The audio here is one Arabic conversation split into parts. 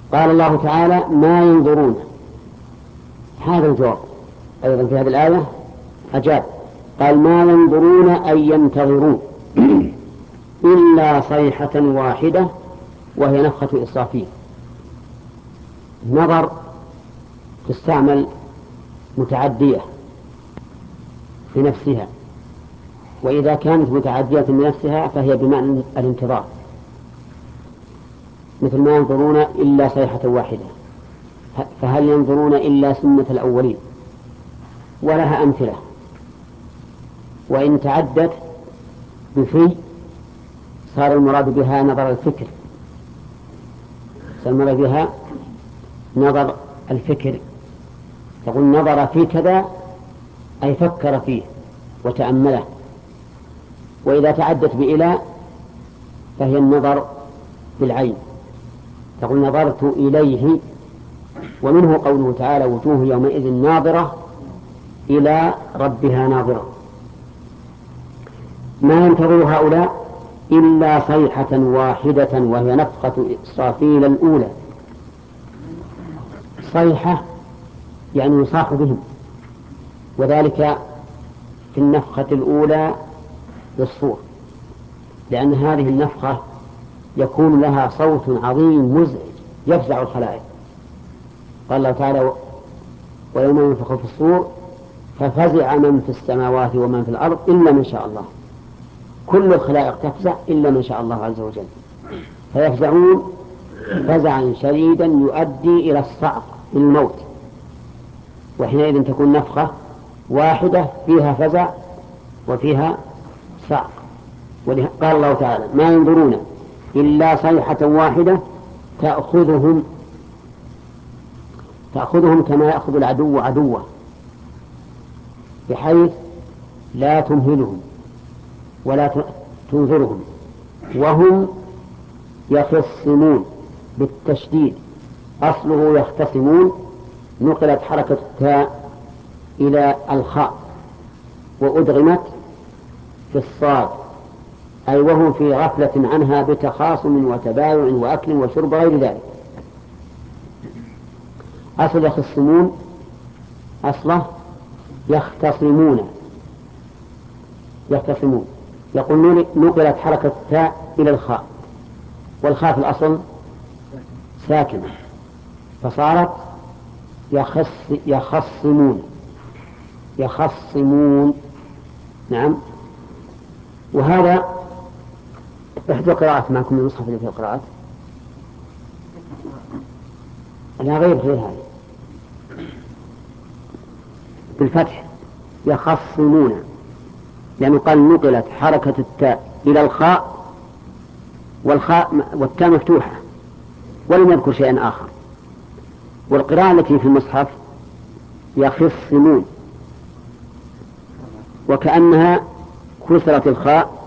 قال الله تعالى ما ينظرون. هذا الجواب أيضا في هذه الآية أجاب قال ما ينظرون أي ينتظرون إلا صيحة واحدة وهي نفخة إسرافيل. نظر تستعمل متعدية في نفسها، وإذا كانت متعدية بنفسها فهي بمعنى الانتظار، مثل ما ينظرون إلا صيحة واحدة، فهل ينظرون إلا سنة الأولين؟ ولها أمثلة. وإن تعدت بفي صار المراد بها نظر الفكر، صار المراد بها نظر الفكر، تقول نظر في كذا أي فكر فيه وتأمله. وإذا تعدت بإلى فهي النظر بالعين، تقول نظرت إليه. ومنه قوله تعالى وجوه يومئذ ناظرة إلى ربها ناظرة. ما ينتظر هؤلاء إلا صيحة واحدة وهي نفخة إسرافيل الأولى. صيحة يعني يصاح بهم، وذلك في النفخة الأولى بالصور، لأن هذه النفخة يكون لها صوت عظيم مزعج يفزع الخلائق. قال الله تعالى ويوم ينفخ في الصور ففزع من في السماوات ومن في الأرض إلا من شاء الله. كل الخلائق تفزع إلا من شاء الله عز وجل، فيفزعون فزعا شديدا يؤدي إلى الصعق الموت. وحينئذ تكون نفخة واحدة فيها فزع وفيها صعق. قال الله تعالى ما ينظرون إلا صيحة واحدة تأخذهم كما يأخذ العدو عدوه، بحيث لا تمهلهم ولا تنظرهم، وهم يخصمون بالتشديد، أصله يختصمون، نقلت حركة التاء إلى الخاء وأدغمت في الصاد، أي وهم في غفلة عنها بتخاصم وتبايع وأكل وشرب غير ذلك. أصل يخصمون أصله يختصمون. يقول نقلت حركة التاء إلى الخاء، والخاء في الأصل ساكنة فصارت يخصمون. نعم. وهذا إحدى قراءات معكم من المصحف اللي في القراءات لا غير هذه بالفتح يخصمون، لأنه قال نقلت حركة التاء إلى الخاء والتاء مفتوحة ولم يذكر شيئا آخر. والقراءة التي في المصحف يخصمون، وكأنها كسرت الخاء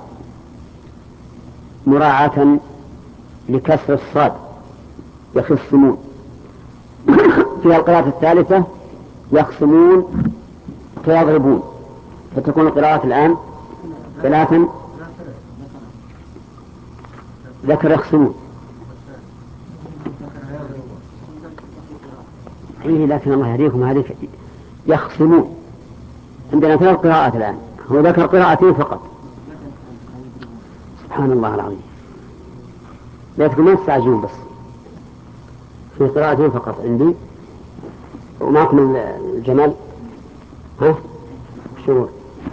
مراعاة لكسر الصاد يخصمون. في القراءة الثالثة يخصمون فيضربون، فتكون القراءة الآن ثلاثا. ذكر يخصمون إيه، لكن الله يهديكم هذه يخصمون. عندنا ثلاث قراءات الآن، هو ذكر قراءتين فقط. سبحان الله العظيم، لكن ما تستعجلون، بس في قراءتين فقط عندي. ومعكم الجمال ها شروط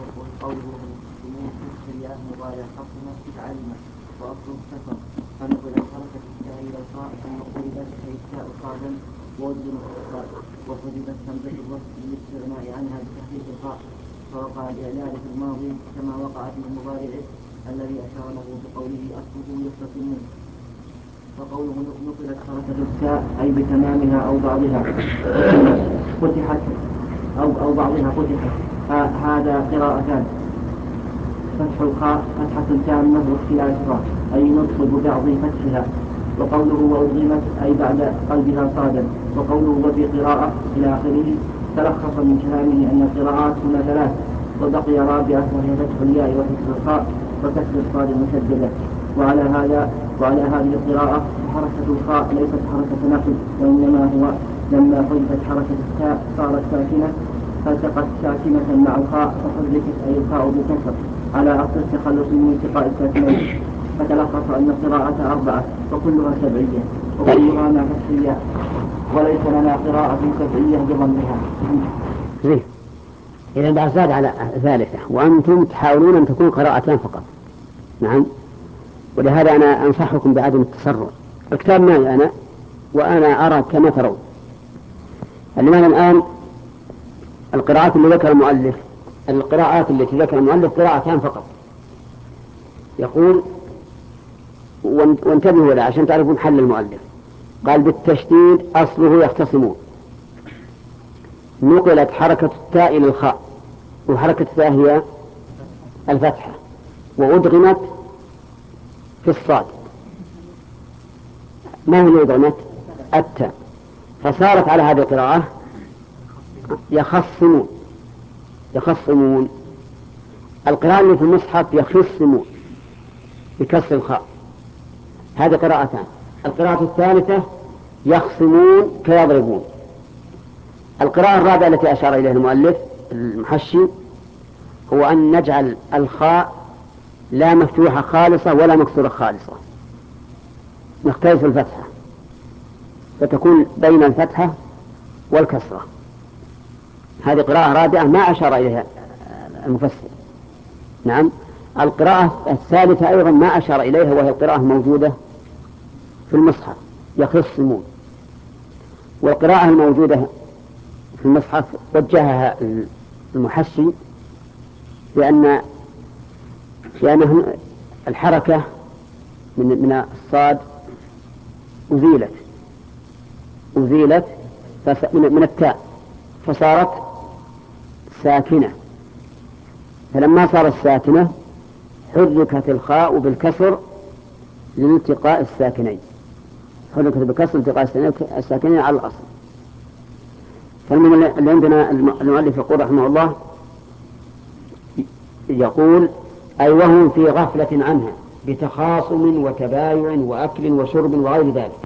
وحدثت همزة الوصف بالاستغناء عنها بتحقيق الخاء، فوقع الإعلان في الماضي كما وقع في المضارع الذي أشار له بقوله أصله يختصمون. وقوله نقلت حركة التاء أي بتمامها أو بعضها فتحت أو بعضها فتحت. هذا قراءتان: فتح الخاء فتحة تامة واختلافها أي نطق ببعض فتحها. وقوله وأدغمت أي بعد قلبها صادا. وقوله وفي قراءة إلى آخره تلخص من كلامه أن القراءات هنا ثلاث، وبقي رابعة وهي فتح الياء وفتح الخاء وكسر الصاد المشددة. وعلى هذه القراءة حركة الخاء ليست حركة نقل، وإنما هو لما حذفت حركة التاء صارت ساكنة فالتقت ساكنة مع الخاء فحركت أي الخاء بكسر على أصل التخلص من التقاء الساكنين. فتلخص أن القراءة 4 وكلها سبعية وكلها مع فتح الياء، وليس لنا قراءة سبعية بضمها. إذا بعد زاد على ثالثة، وأنتم تحاولون أن تكون قراءتان فقط. نعم، ولهذا أنا أنصحكم بعدم التسرع. الكتاب معي أنا وأنا أرى كما ترون. لماذا الآن القراءات اللي ذكر المؤلف، القراءات التي ذكر المؤلف قراءتان فقط. يقول وانتبهوا له عشان تعرفون حل المؤلف. قال بالتشديد أصله يختصمون، نقلت حركة التاء إلى الخاء، وحركة التاء هي الفتحة، وأدغمت في الصاد. ما هي أدغمت؟ التاء، فصارت على هذه القراءة يخصمون. يخصمون القراءة اللي في المصحف يخصمون بكسر الخاء، هذه قراءتان. القراءة الثالثة يخصمون كيضربون. القراءة الرابعة التي أشار إليها المؤلف المحشي هو أن نجعل الخاء لا مفتوحة خالصة ولا مكسورة خالصة، نختلف الفتحة فتكون بين الفتحة والكسرة. هذه قراءة رابعة ما أشار إليها المفسر. نعم، القراءة الثالثة أيضا ما أشار إليها، وهي القراءة موجودة في المصحف يخصمون. والقراءة الموجودة في المصحف وجهها المحشي لأن الحركة من الصاد أزيلت من التاء فصارت ساكنة، فلما صارت ساكنة حركت الخاء بالكسر لالتقاء الساكنين، حركت بالكسر التقاء الساكنين على الأصل. فاللي عندنا المؤلف يقول رحمه الله يقول أي وهم في غفلة عنها بتخاصم وتبايع وأكل وشرب وغير ذلك.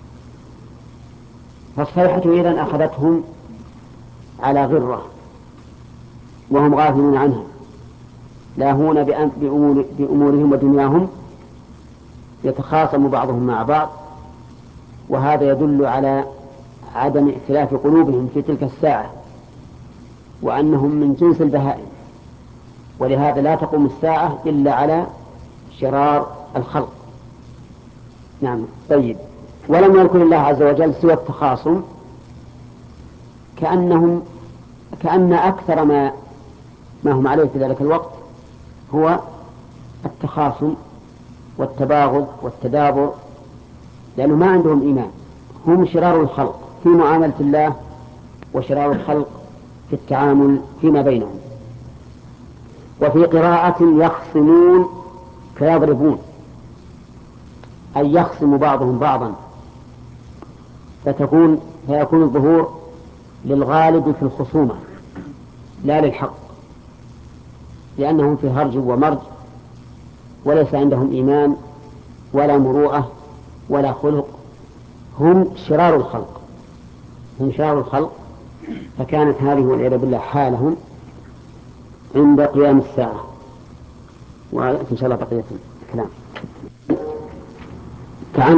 فالصيحة إذن أخذتهم على غرة وهم غافلون عنها، لاهون بأمورهم ودنياهم، يتخاصم بعضهم مع بعض، وهذا يدل على عدم ائتلاف قلوبهم في تلك الساعة، وأنهم من جنس البهائم، ولهذا لا تقوم الساعة إلا على شرار الخلق. نعم. طيب، ولم يذكر الله عز وجل سوى التخاصم، كأن أكثر ما هم عليه في ذلك الوقت هو التخاصم والتباغض والتدابر، لأنه ما عندهم إيمان. هم شرار الخلق في معاملة الله، وشرار الخلق في التعامل فيما بينهم. وفي قراءة يخصمون كيضربون، أي يخصم بعضهم بعضا، فيكون الظهور للغالب في الخصومة لا للحق، لأنهم في هرج ومرج وليس عندهم إيمان ولا مروءة ولا خلق. هم شرار الخلق، فكانت هذه والعياذ بالله حالهم عند قيام الساعة. ويأتي إن شاء الله بقية الكلام.